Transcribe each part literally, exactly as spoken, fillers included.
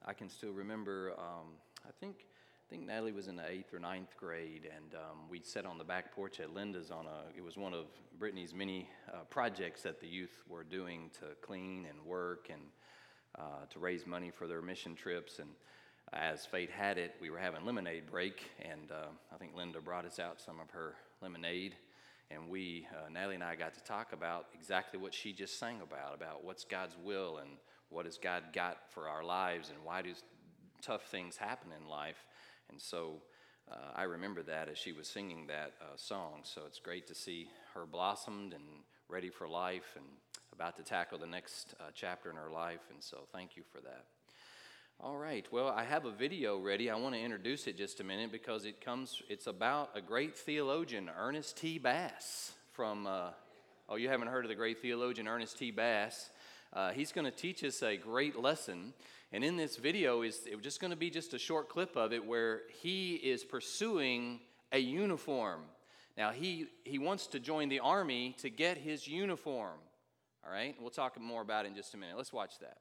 I can still remember, um, I think I think Natalie was in the eighth or ninth grade, and um, we sat on the back porch at Linda's on a, it was one of Brittany's many uh, projects that the youth were doing to clean and work and uh, to raise money for their mission trips. And as fate had it, we were having lemonade break, and uh, I think Linda brought us out some of her lemonade, and we, uh, Natalie and I got to talk about exactly what she just sang about, about what's God's will and what has God got for our lives and why do tough things happen in life. And so uh, I remember that as she was singing that uh, song. So it's great to see her blossomed and ready for life and about to tackle the next uh, chapter in her life. And so thank you for that. All right. Well, I have a video ready. I want to introduce it just a minute because it comes. It's about a great theologian, Ernest T. Bass. From uh, oh, you haven't heard of the great theologian Ernest T. Bass? Uh, he's going to teach us a great lesson. And in this video, is it's just going to be just a short clip of it where he is pursuing a uniform. Now, he, he wants to join the Army to get his uniform. All right? We'll talk more about it in just a minute. Let's watch that.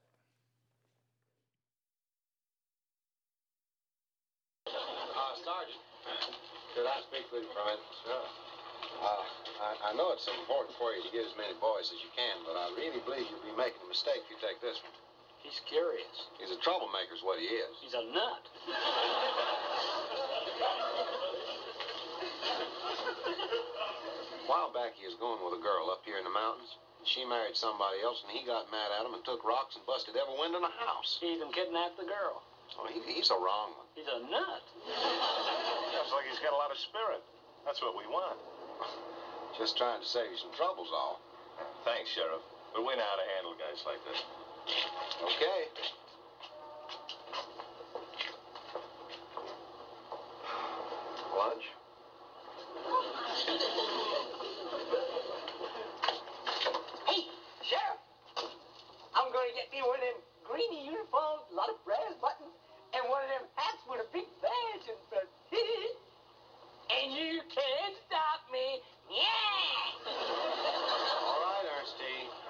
Uh, Sergeant, could I speak with you for a minute? Sure. Uh, I, I know it's important for you to get as many boys as you can, but I really believe you'll be making a mistake if you take this one. He's curious. He's a troublemaker is what he is. He's a nut. A while back, he was going with a girl up here in the mountains. She married somebody else, and he got mad at him and took rocks and busted every window in the house. He even kidnapped the girl. Oh, he, he's a wrong one. He's a nut. Sounds like he's got a lot of spirit. That's what we want. Just trying to save you some troubles, all. Thanks, Sheriff. But we know how to handle guys like this. Okay. Lunch? Hey, Sheriff, I'm going to get me one of them greeny uniforms, a lot of brass buttons, and one of them hats with a big badge in front. And you can't stop me. Yeah! All right, Ernest T.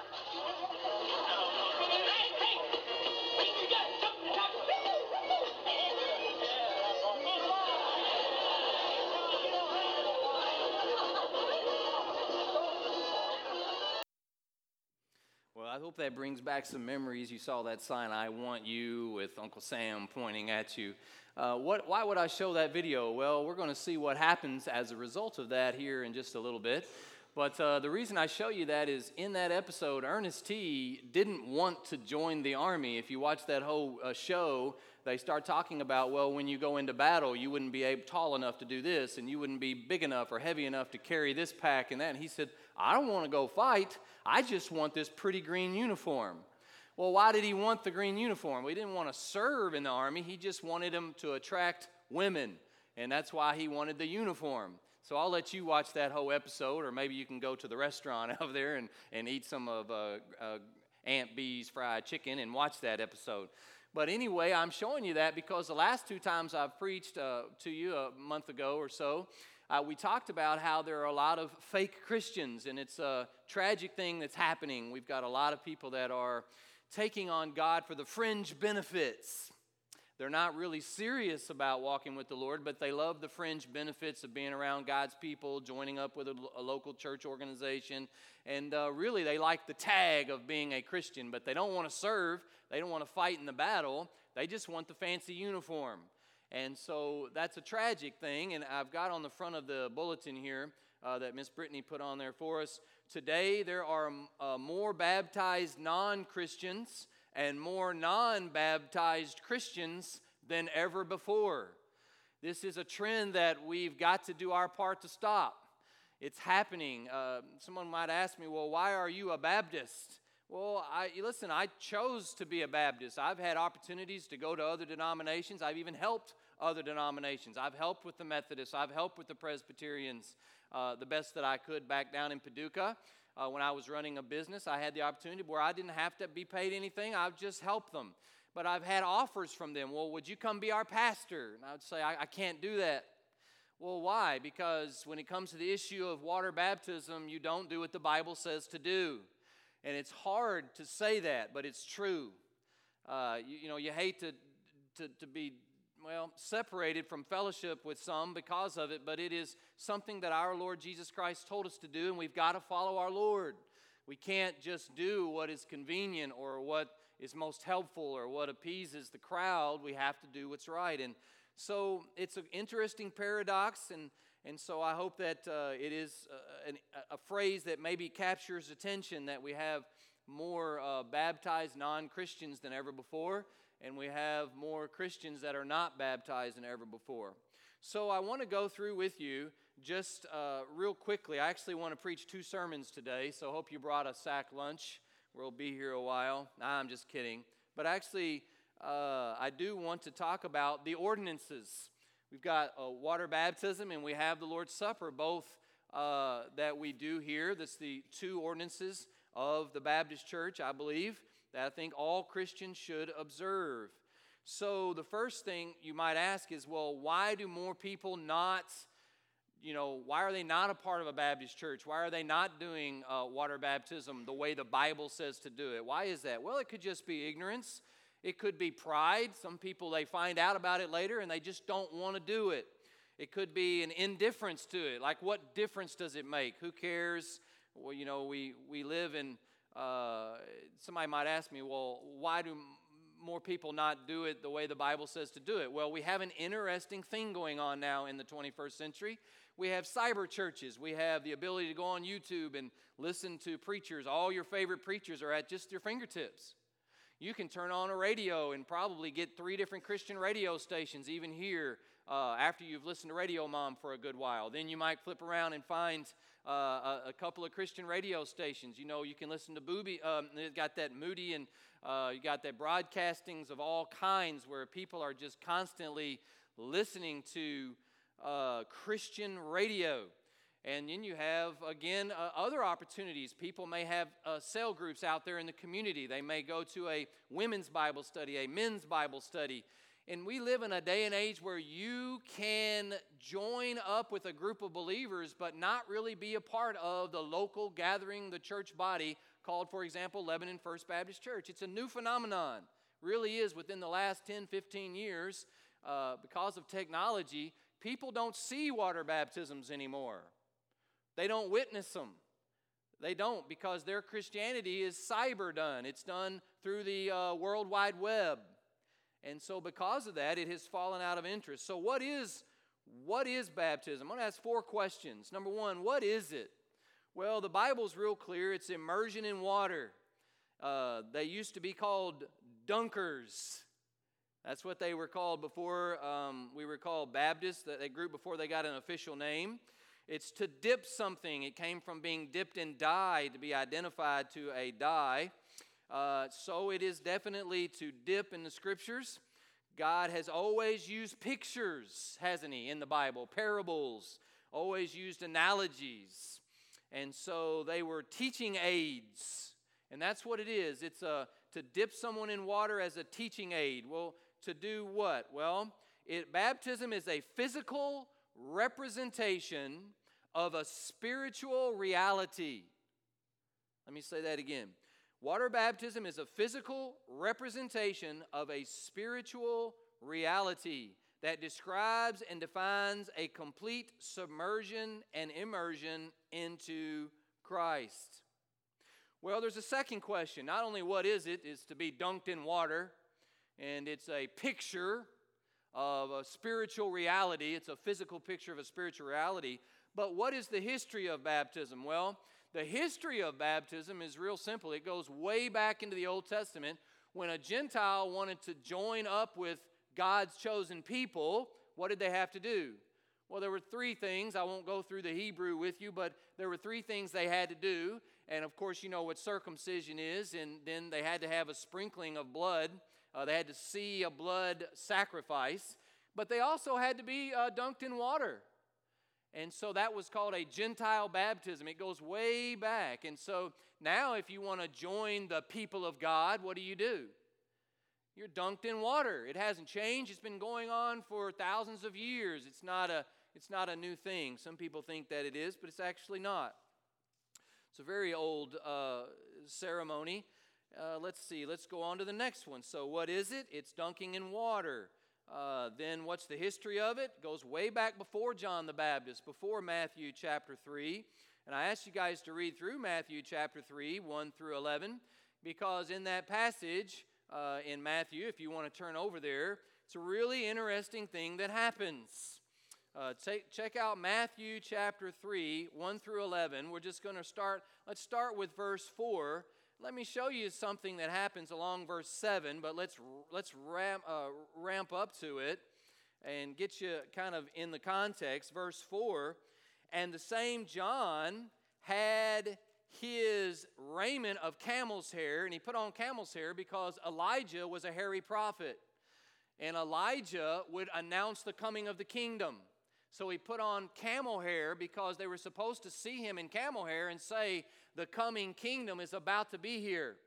Well, I hope that brings back some memories. You saw that sign, "I want you," with Uncle Sam pointing at you. Uh, what, why would I show that video? Well, we're going to see what happens as a result of that here in just a little bit. But uh, the reason I show you that is in that episode, Ernest T. didn't want to join the Army. If you watch that whole uh, show, they start talking about, well, when you go into battle, you wouldn't be able, tall enough to do this, and you wouldn't be big enough or heavy enough to carry this pack and that. And he said, I don't want to go fight. I just want this pretty green uniform. Well, why did he want the green uniform? Well, he didn't want to serve in the Army. He just wanted him to attract women, and that's why he wanted the uniform. So I'll let you watch that whole episode, or maybe you can go to the restaurant over there and, and eat some of uh, uh, Aunt Bee's fried chicken and watch that episode. But anyway, I'm showing you that because the last two times I've preached uh, to you a month ago or so, uh, we talked about how there are a lot of fake Christians, and it's a tragic thing that's happening. We've got a lot of people that are taking on God for the fringe benefits. They're not really serious about walking with the Lord, but they love the fringe benefits of being around God's people, joining up with a, a local church organization, and uh, really they like the tag of being a Christian, but they don't want to serve, they don't want to fight in the battle, they just want the fancy uniform. And so that's a tragic thing, and I've got on the front of the bulletin here uh, that Miss Brittany put on there for us, today there are uh, more baptized non-Christians and more non-baptized Christians than ever before. This is a trend that we've got to do our part to stop. It's happening. Uh, someone might ask me, well, why are you a Baptist? Well, I, listen, I chose to be a Baptist. I've had opportunities to go to other denominations. I've even helped other denominations. I've helped with the Methodists. I've helped with the Presbyterians uh, the best that I could back down in Paducah. Uh, when I was running a business, I had the opportunity where I didn't have to be paid anything. I would just help them. But I've had offers from them. Well, would you come be our pastor? And I would say, I, I can't do that. Well, why? Because when it comes to the issue of water baptism, you don't do what the Bible says to do. And it's hard to say that, but it's true. Uh, you, you know, you hate to to, to be, well, separated from fellowship with some because of it, but it is something that our Lord Jesus Christ told us to do, and we've got to follow our Lord. We can't just do what is convenient or what is most helpful or what appeases the crowd. We have to do what's right. And so it's an interesting paradox, and, and so I hope that uh, it is a, a, a phrase that maybe captures attention, that we have more uh, baptized non-Christians than ever before, and we have more Christians that are not baptized than ever before. So I want to go through with you just uh, real quickly. I actually want to preach two sermons today, so I hope you brought a sack lunch. We'll be here a while. Nah, I'm just kidding. But actually, uh, I do want to talk about the ordinances. We've got uh, water baptism and we have the Lord's Supper, both uh, that we do here. That's the two ordinances of the Baptist Church, I believe, that I think all Christians should observe. So the first thing you might ask is, well, why do more people not, you know, why are they not a part of a Baptist church? Why are they not doing uh, water baptism the way the Bible says to do it? Why is that? Well, it could just be ignorance. It could be pride. Some people, they find out about it later and they just don't want to do it. It could be an indifference to it. Like, what difference does it make? Who cares? Well, you know, we, we live in, uh, somebody might ask me, well, why do more people not do it the way the Bible says to do it? Well, we have an interesting thing going on now in the twenty-first century. We have cyber churches. We have the ability to go on YouTube and listen to preachers. All your favorite preachers are at just your fingertips. You can turn on a radio and probably get three different Christian radio stations, even here, uh, after you've listened to Radio Mom for a good while. Then you might flip around and find uh, a, a couple of Christian radio stations. You know, you can listen to Booby. Um, they've got that Moody, and uh, you got that broadcastings of all kinds where people are just constantly listening to uh, Christian radio. And then you have, again, uh, other opportunities. People may have uh, cell groups out there in the community. They may go to a women's Bible study, a men's Bible study. And we live in a day and age where you can join up with a group of believers but not really be a part of the local gathering, the church body called, for example, Lebanon First Baptist Church. It's a new phenomenon. Really is within the last ten, fifteen years. Uh, because of technology, people don't see water baptisms anymore. They don't witness them. They don't, because their Christianity is cyber done. It's done through the uh, World Wide Web. And so because of that, it has fallen out of interest. So what is, what is baptism? I'm going to ask four questions. Number one, what is it? Well, the Bible's real clear. It's immersion in water. Uh, they used to be called dunkers. That's what they were called before um, we were called Baptists, that group before they got an official name. It's to dip something. It came from being dipped in dye to be identified to a dye. Uh, so it is definitely to dip in the Scriptures. God has always used pictures, hasn't He, in the Bible? Parables, always used analogies. And so they were teaching aids. And that's what it is. It's a, to dip someone in water as a teaching aid. Well, to do what? Well, it, baptism is a physical representation of a spiritual reality. Let me say that again. Water baptism is a physical representation of a spiritual reality that describes and defines a complete submersion and immersion into Christ. Well, there's a second question. Not only what is it, is to be dunked in water, and it's a picture of a spiritual reality. It's a physical picture of a spiritual reality. But what is the history of baptism? Well, the history of baptism is real simple. It goes way back into the Old Testament. When a Gentile wanted to join up with God's chosen people, what did they have to do? Well, there were three things. I won't go through the Hebrew with you, but there were three things they had to do. And of course, you know what circumcision is. And then they had to have a sprinkling of blood. Uh, they had to see a blood sacrifice. But they also had to be uh, dunked in water. And so that was called a Gentile baptism. It goes way back. And so now if you want to join the people of God, what do you do? You're dunked in water. It hasn't changed. It's been going on for thousands of years. It's not a, it's not a new thing. Some people think that it is, but it's actually not. It's a very old uh, ceremony. Uh, let's see, let's go on to the next one. So what is it? It's dunking in water. Uh, then what's the history of it? It goes way back before John the Baptist, before Matthew chapter three. And I asked you guys to read through Matthew chapter three, one through eleven, because in that passage uh, in Matthew, if you want to turn over there, it's a really interesting thing that happens. Uh, take, check out Matthew chapter three, one through eleven. We're just going to start, let's start with verse four. Let me show you something that happens along verse seven, but let's let's ramp, uh, ramp up to it and get you kind of in the context. Verse four, and the same John had his raiment of camel's hair, and he put on camel's hair because Elijah was a hairy prophet, and Elijah would announce the coming of the kingdom. So he put on camel hair because they were supposed to see him in camel hair and say, the coming kingdom is about to be here.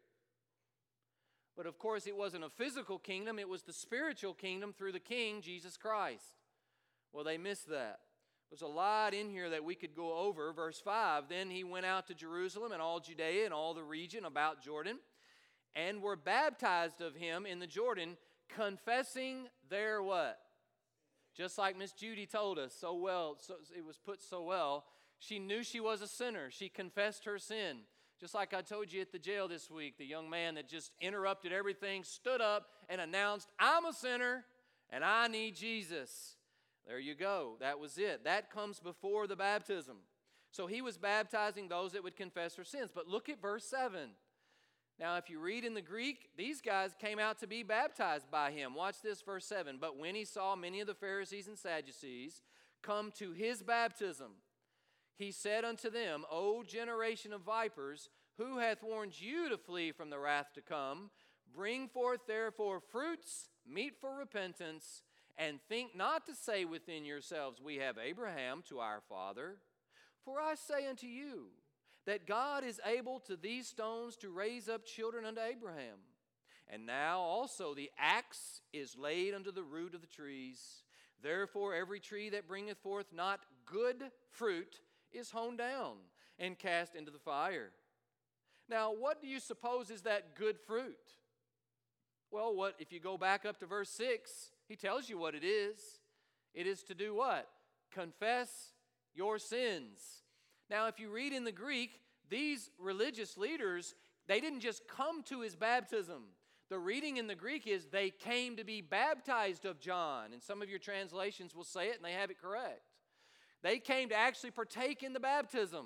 But of course, it wasn't a physical kingdom. It was the spiritual kingdom through the King, Jesus Christ. Well, they missed that. There's a lot in here that we could go over. Verse five, then he went out to Jerusalem and all Judea and all the region about Jordan, and were baptized of him in the Jordan, confessing their what? Just like Miss Judy told us so well, so it was put so well, she knew she was a sinner. She confessed her sin. Just like I told you at the jail this week, the young man that just interrupted everything stood up and announced, I'm a sinner and I need Jesus. There you go. That was it. That comes before the baptism. So he was baptizing those that would confess their sins. But look at verse seven. Now, if you read in the Greek, these guys came out to be baptized by him. Watch this, verse seven. But when he saw many of the Pharisees and Sadducees come to his baptism, he said unto them, O generation of vipers, who hath warned you to flee from the wrath to come? Bring forth therefore fruits, meet for repentance, and think not to say within yourselves, we have Abraham to our father. For I say unto you, that God is able to these stones to raise up children unto Abraham. And now also the axe is laid unto the root of the trees. Therefore every tree that bringeth forth not good fruit is hewn down and cast into the fire. Now what do you suppose is that good fruit? Well, what if you go back up to verse six, he tells you what it is. It is to do what? Confess your sins. Now, if you read in the Greek, these religious leaders, they didn't just come to his baptism. The reading in the Greek is they came to be baptized of John. And some of your translations will say it, and they have it correct. They came to actually partake in the baptism.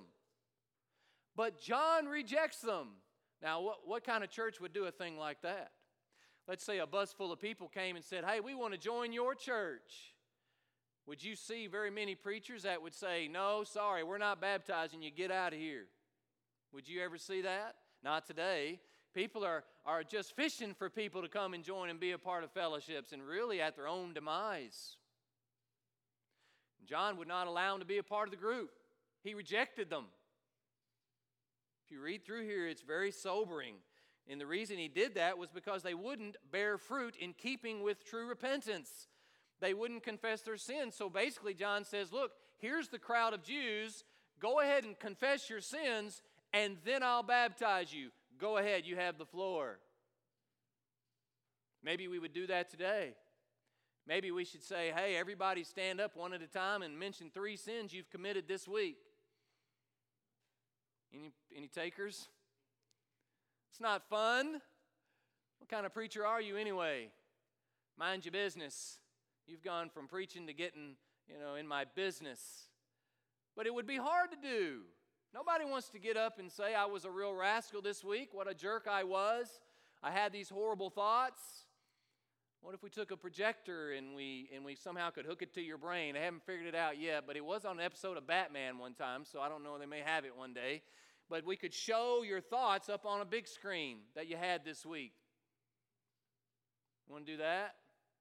But John rejects them. Now, what, what kind of church would do a thing like that? Let's say a bus full of people came and said, hey, we want to join your church. Would you see very many preachers that would say, no, sorry, we're not baptizing you, get out of here? Would you ever see that? Not today. People are, are just fishing for people to come and join and be a part of fellowships, and really at their own demise. John would not allow them to be a part of the group. He rejected them. If you read through here, it's very sobering. And the reason he did that was because they wouldn't bear fruit in keeping with true repentance. They wouldn't confess their sins. So basically, John says, look, here's the crowd of Jews. Go ahead and confess your sins, and then I'll baptize you. Go ahead, you have the floor. Maybe we would do that today. Maybe we should say, hey, everybody stand up one at a time and mention three sins you've committed this week. Any, any takers? It's not fun. What kind of preacher are you anyway? Mind your business. You've gone from preaching to getting, you know, in my business. But it would be hard to do. Nobody wants to get up and say, I was a real rascal this week. What a jerk I was. I had these horrible thoughts. What if we took a projector and we and we somehow could hook it to your brain? I haven't figured it out yet, but it was on an episode of Batman one time, so I don't know. They may have it one day. But we could show your thoughts up on a big screen that you had this week. You want to do that?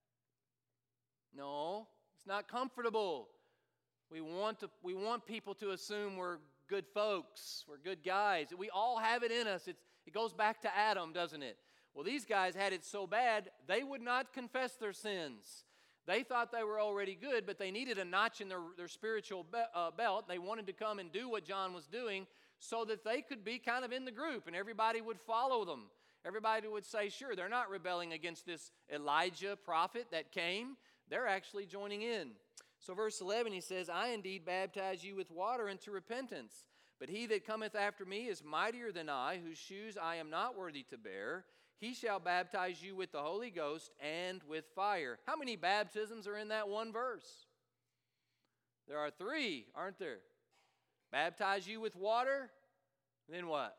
No, it's not comfortable. We want to, we want people to assume we're good folks, we're good guys. We all have it in us. It's, it goes back to Adam, doesn't it? Well, these guys had it so bad, they would not confess their sins. They thought they were already good, but they needed a notch in their, their spiritual be, uh, belt. They wanted to come and do what John was doing so that they could be kind of in the group and everybody would follow them. everybody would say, sure, they're not rebelling against this Elijah prophet that came. They're actually joining in. So verse eleven, he says, I indeed baptize you with water unto repentance. But he that cometh after me is mightier than I, whose shoes I am not worthy to bear. He shall baptize you with the Holy Ghost and with fire. How many baptisms are in that one verse? There are three, aren't there? Baptize you with water, then what?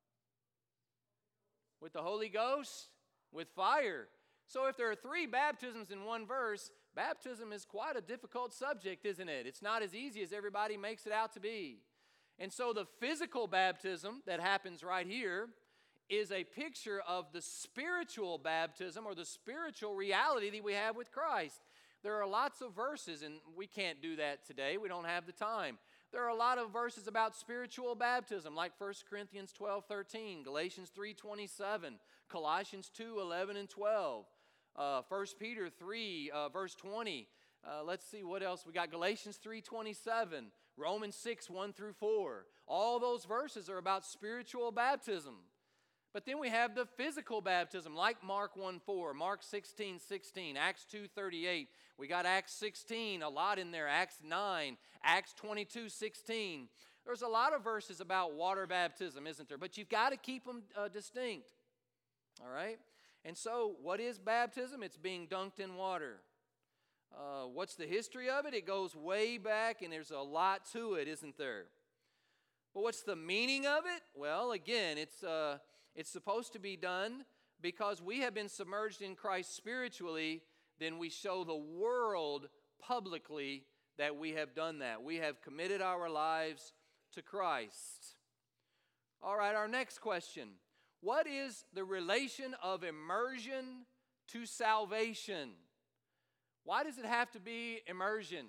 With the Holy Ghost, with fire. So if there are three baptisms in one verse, baptism is quite a difficult subject, isn't it? It's not as easy as everybody makes it out to be. And so the physical baptism that happens right here is a picture of the spiritual baptism or the spiritual reality that we have with Christ. There are lots of verses, and we can't do that today. We don't have the time. There are a lot of verses about spiritual baptism, like First Corinthians twelve thirteen, Galatians three twenty-seven, Colossians two eleven and twelve, uh, First Peter three, uh, verse twenty. Uh, let's see what else we got. Galatians three twenty-seven, Romans six one through four. All those verses are about spiritual baptism. But then we have the physical baptism, like Mark one four, Mark sixteen sixteen, Acts two thirty-eight. We got Acts sixteen, a lot in there, Acts nine, Acts twenty-two sixteen. There's a lot of verses about water baptism, isn't there? But you've got to keep them uh, distinct, all right? And so what is baptism? It's being dunked in water. Uh, what's the history of it? It goes way back, and there's a lot to it, isn't there? But what's the meaning of it? Well, again, it's... Uh, It's supposed to be done because we have been submerged in Christ spiritually, then we show the world publicly that we have done that. We have committed our lives to Christ. All right, our next question. What is the relation of immersion to salvation? Why does it have to be immersion?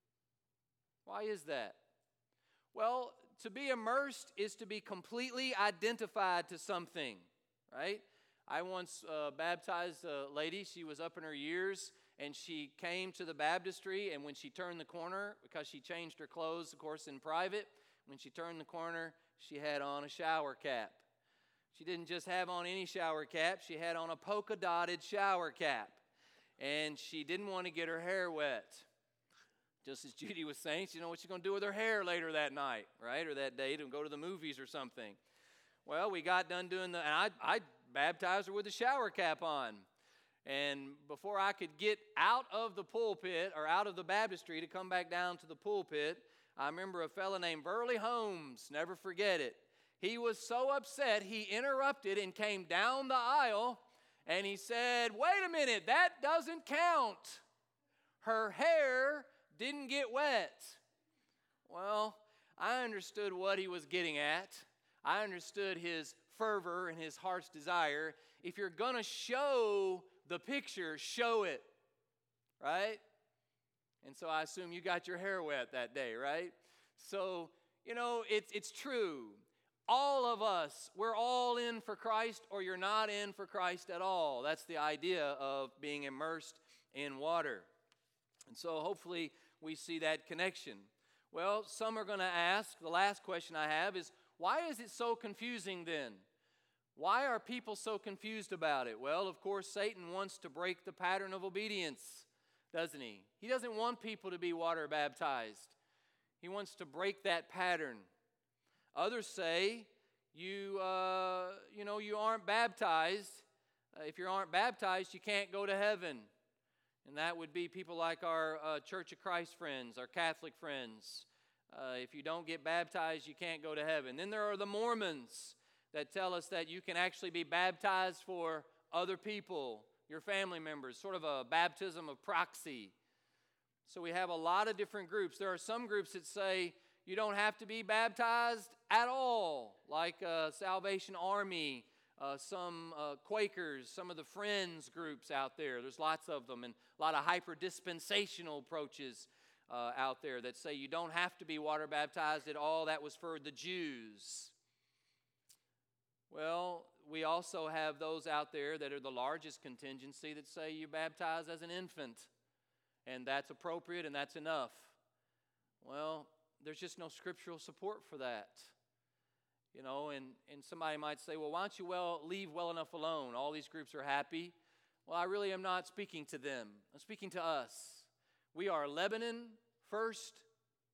Why is that? Well, to be immersed is to be completely identified to something, right? I once uh, baptized a lady. She was up in her years, and she came to the baptistry, and when she turned the corner, because she changed her clothes, of course, in private, when she turned the corner, she had on a shower cap. She didn't just have on any shower cap. She had on a polka-dotted shower cap, and she didn't want to get her hair wet. Just as Judy was saying, she didn't know what she's going to do with her hair later that night, right, or that day to go to the movies or something. Well, we got done doing the, and I, I baptized her with a shower cap on. And before I could get out of the pulpit or out of the baptistry to come back down to the pulpit, I remember a fellow named Burley Holmes, never forget it. He was so upset, he interrupted and came down the aisle, and he said, wait a minute, that doesn't count. Her hair didn't get wet. Well, I understood what he was getting at. I understood his fervor and his heart's desire. If you're going to show the picture, show it, right? And so I assume you got your hair wet that day, right? So, you know, it's it's true. All of us, we're all in for Christ, or you're not in for Christ at all. That's the idea of being immersed in water. And so hopefully we see that connection. Well, some are going to ask, the last question I have is, why is it so confusing then? Why are people so confused about it? Well, of course, Satan wants to break the pattern of obedience, doesn't he? He doesn't want people to be water baptized. He wants to break that pattern. Others say, you, uh, you know, you aren't baptized. Uh, if you aren't baptized, you can't go to heaven. And that would be people like our uh, Church of Christ friends, our Catholic friends. Uh, if you don't get baptized, you can't go to heaven. Then there are the Mormons that tell us that you can actually be baptized for other people, your family members, sort of a baptism of proxy. So we have a lot of different groups. There are some groups that say you don't have to be baptized at all, like uh, Salvation Army, Uh, some uh, Quakers, some of the Friends groups out there. There's lots of them, and a lot of hyper-dispensational approaches uh, out there that say you don't have to be water baptized at all. That was for the Jews. Well, we also have those out there that are the largest contingency that say you baptize as an infant, and that's appropriate and that's enough. Well, there's just no scriptural support for that. You know, and, and somebody might say, well, why don't you well leave well enough alone? All these groups are happy. Well, I really am not speaking to them. I'm speaking to us. We are Lebanon First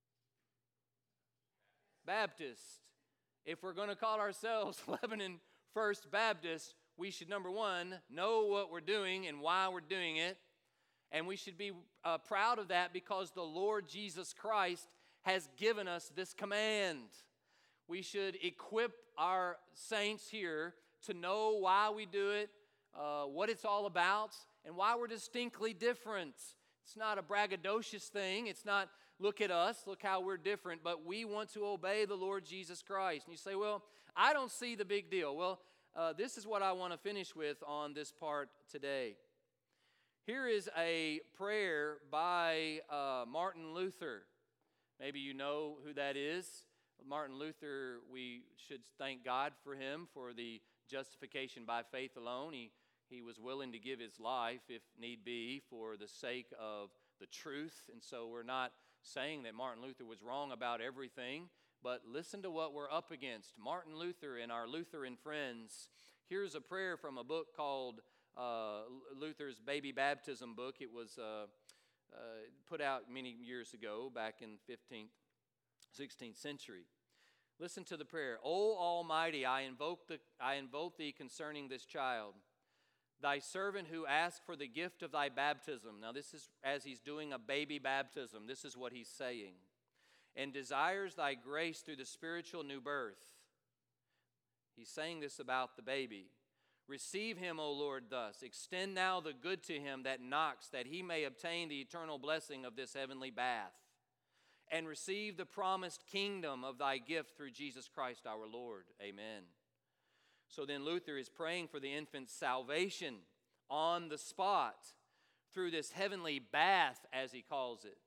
Baptist. If we're going to call ourselves Lebanon First Baptist, we should, number one, know what we're doing and why we're doing it. And we should be uh, proud of that because the Lord Jesus Christ has given us this command. We should equip our saints here to know why we do it, uh, what it's all about, and why we're distinctly different. It's not a braggadocious thing. It's not, look at us, look how we're different, but we want to obey the Lord Jesus Christ. And you say, well, I don't see the big deal. Well, uh, this is what I want to finish with on this part today. Here is a prayer by uh, Martin Luther. Maybe you know who that is. Martin Luther, we should thank God for him for the justification by faith alone. He, he was willing to give his life, if need be, for the sake of the truth. And so we're not saying that Martin Luther was wrong about everything, but listen to what we're up against. Martin Luther and our Lutheran friends. Here's a prayer from a book called uh, Luther's Baby Baptism book. It was uh, uh, put out many years ago, back in fifteenth, sixteenth century. Listen to the prayer. O Almighty, I invoke, the, I invoke thee concerning this child, thy servant who asked for the gift of thy baptism. Now this is as he's doing a baby baptism. This is what he's saying. And desires thy grace through the spiritual new birth. He's saying this about the baby. Receive him, O Lord, thus. Extend now the good to him that knocks, that he may obtain the eternal blessing of this heavenly bath, and receive the promised kingdom of thy gift through Jesus Christ our Lord. Amen. So then Luther is praying for the infant's salvation on the spot through this heavenly bath, as he calls it.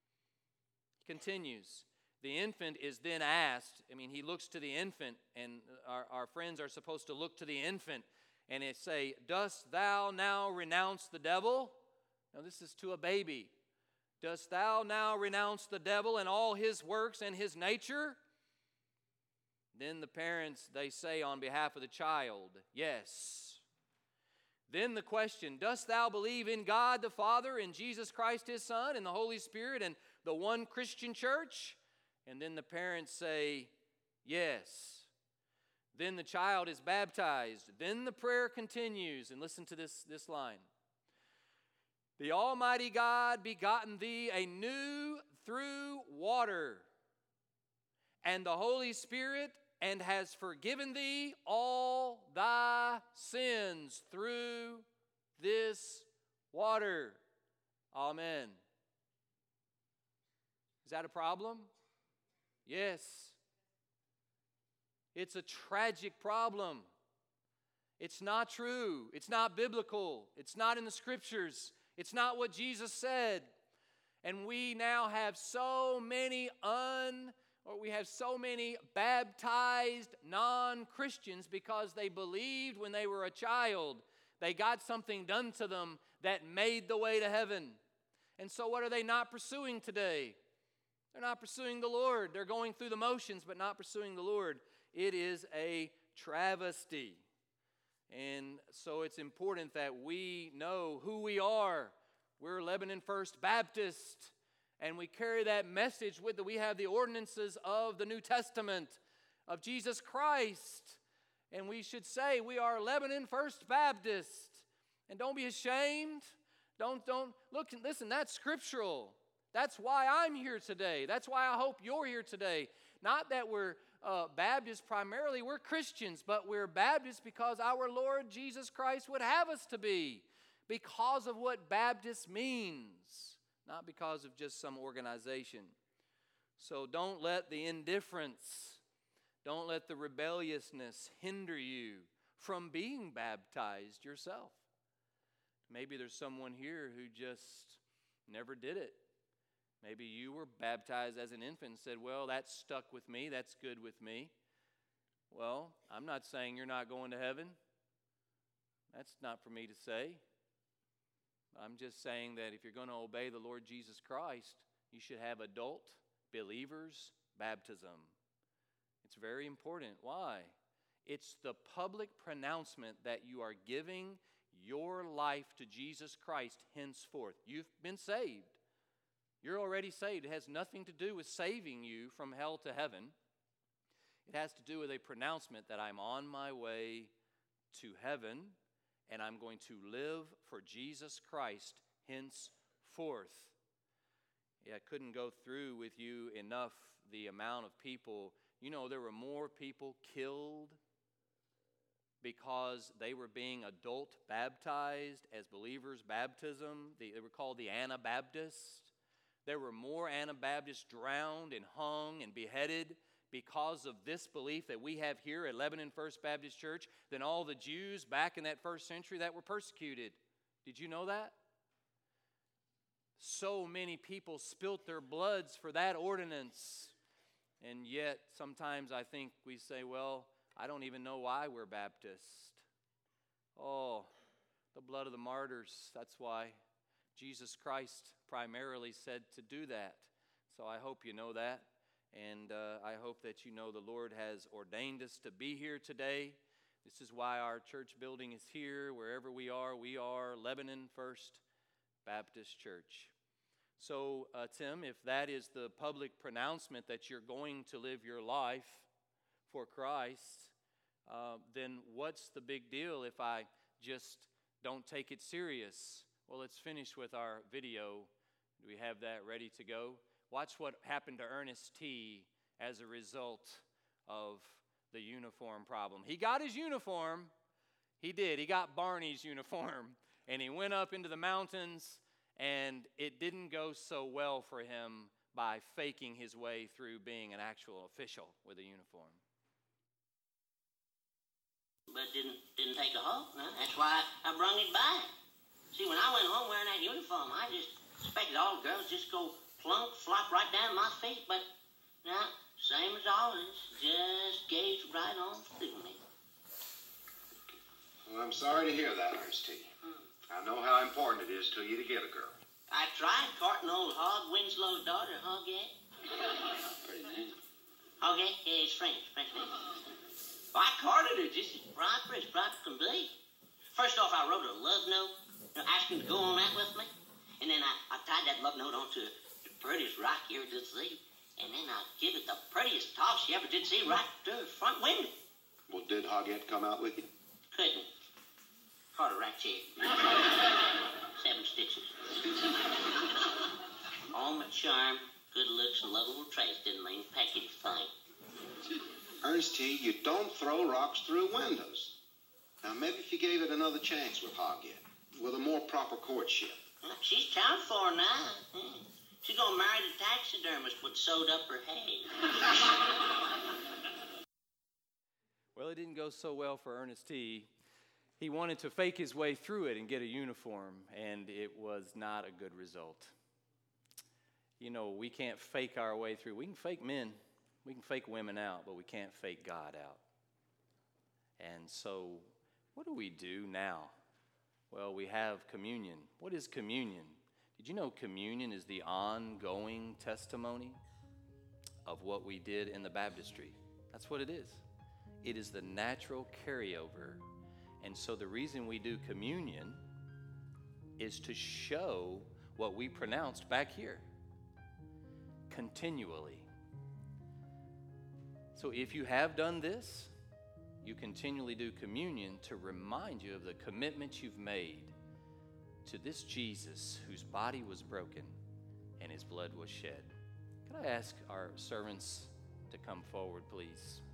He continues. The infant is then asked, I mean, he looks to the infant, and our, our friends are supposed to look to the infant, and it say, dost thou now renounce the devil? Now this is to a baby. Dost thou now renounce the devil and all his works and his nature? Then the parents, they say on behalf of the child, yes. Then the question, dost thou believe in God the Father, in Jesus Christ his Son, and the Holy Spirit, and the one Christian church? And then the parents say, yes. Then the child is baptized. Then the prayer continues, and listen to this, this line. The Almighty God begotten thee anew through water and the Holy Spirit, and has forgiven thee all thy sins through this water. Amen. Is that a problem? Yes. It's a tragic problem. It's not true. It's not biblical. It's not in the Scriptures. It's not what Jesus said. And we now have so many un, or we have so many baptized non-Christians because they believed when they were a child they got something done to them that made the way to heaven. And so what are they not pursuing today? They're not pursuing the Lord. They're going through the motions but not pursuing the Lord. It is a travesty. And so it's important that we know who we are. We're Lebanon First Baptist, and we carry that message with that. We have the ordinances of the New Testament of Jesus Christ, and we should say we are Lebanon First Baptist. And don't be ashamed. Don't, don't, look, listen, that's scriptural. That's why I'm here today. That's why I hope you're here today. Not that we're uh, Baptists primarily, we're Christians, but we're Baptists because our Lord Jesus Christ would have us to be, because of what Baptist means, not because of just some organization. So don't let the indifference, don't let the rebelliousness hinder you from being baptized yourself. Maybe there's someone here who just never did it. Maybe you were baptized as an infant and said, well, that stuck with me, that's good with me. Well, I'm not saying you're not going to heaven. That's not for me to say. I'm just saying that if you're going to obey the Lord Jesus Christ, you should have adult believers' baptism. It's very important. Why? It's the public pronouncement that you are giving your life to Jesus Christ henceforth. You've been saved. You're already saved. It has nothing to do with saving you from hell to heaven. It has to do with a pronouncement that I'm on my way to heaven and I'm going to live for Jesus Christ henceforth. Yeah, I couldn't go through with you enough the amount of people. You know, there were more people killed because they were being adult baptized as believers' baptism. They were called the Anabaptists. There were more Anabaptists drowned and hung and beheaded because of this belief that we have here at Lebanon First Baptist Church than all the Jews back in that first century that were persecuted. Did you know that? So many people spilt their bloods for that ordinance. And yet, sometimes I think we say, well, I don't even know why we're Baptist. Oh, the blood of the martyrs, that's why. Jesus Christ primarily said to do that. So I hope you know that. And uh, I hope that you know the Lord has ordained us to be here today. This is why our church building is here. Wherever we are, we are Lebanon First Baptist Church. So, uh, Tim, if that is the public pronouncement that you're going to live your life for Christ, uh, then what's the big deal if I just don't take it serious? Well, let's finish with our video. Do we have that ready to go? Watch what happened to Ernest T. as a result of the uniform problem. He got his uniform. He did. He got Barney's uniform. And he went up into the mountains, and it didn't go so well for him by faking his way through being an actual official with a uniform. But it didn't, didn't take a halt. No? That's why I brung it back. See, when I went home wearing that uniform, I just expected all the girls just go plunk, flop right down my feet, but no, same as always, just gazed right on through me. Well, I'm sorry to hear that, Ernest T. Hmm. I know how important it is to you to get a girl. I tried courting old Hog Winslow's daughter, Hoggette. Pretty name. Hoggette? Yeah, it's French, French name. Well, I courted her just as proper as proper can be. First off, I wrote her a love note, you know, asking to go on that with me. And then I, I tied that love note onto the prettiest rock you ever did see. And then I give it the prettiest toss she ever did see right to her front window. Well, did Hoggette come out with you? Couldn't. Caught a rat chair. Seven stitches. All my charm, good looks, and lovable traits didn't mean pecky thing. Ernest T., you don't throw rocks through windows. Now, maybe if you gave it another chance with Hoggette, with a more proper courtship. Well, she's town for now. Hmm. She's gonna marry the taxidermist what sewed up her hay. Well, it didn't go so well for Ernest T. He wanted to fake his way through it and get a uniform, and it was not a good result. You know, we can't fake our way through. We can fake men, we can fake women out, but we can't fake God out. And so, what do we do now? Well, we have communion. What is communion? Did you know communion is the ongoing testimony of what we did in the baptistry? That's what it is. It is the natural carryover. And so the reason we do communion is to show what we pronounced back here continually. So if you have done this, you continually do communion to remind you of the commitment you've made to this Jesus whose body was broken and his blood was shed. Could I ask our servants to come forward, please?